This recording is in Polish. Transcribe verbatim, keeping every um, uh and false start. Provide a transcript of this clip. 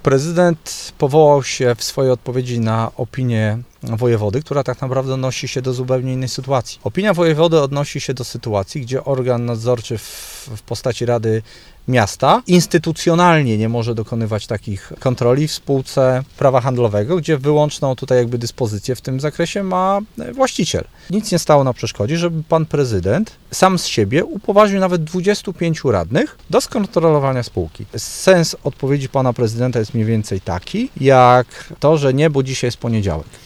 Prezydent powołał się w swojej odpowiedzi na opinię wojewody, która tak naprawdę odnosi się do zupełnie innej sytuacji. Opinia wojewody odnosi się do sytuacji, gdzie organ nadzorczy w, w postaci Rady Miasta instytucjonalnie nie może dokonywać takich kontroli w spółce prawa handlowego, gdzie wyłączną tutaj jakby dyspozycję w tym zakresie ma właściciel. Nic nie stało na przeszkodzie, żeby pan prezydent sam z siebie upoważnił nawet dwudziestu pięciu radnych do skontrolowania spółki. Sens odpowiedzi pana prezydenta jest mniej więcej taki, jak to, że nie, bo dzisiaj jest poniedziałek.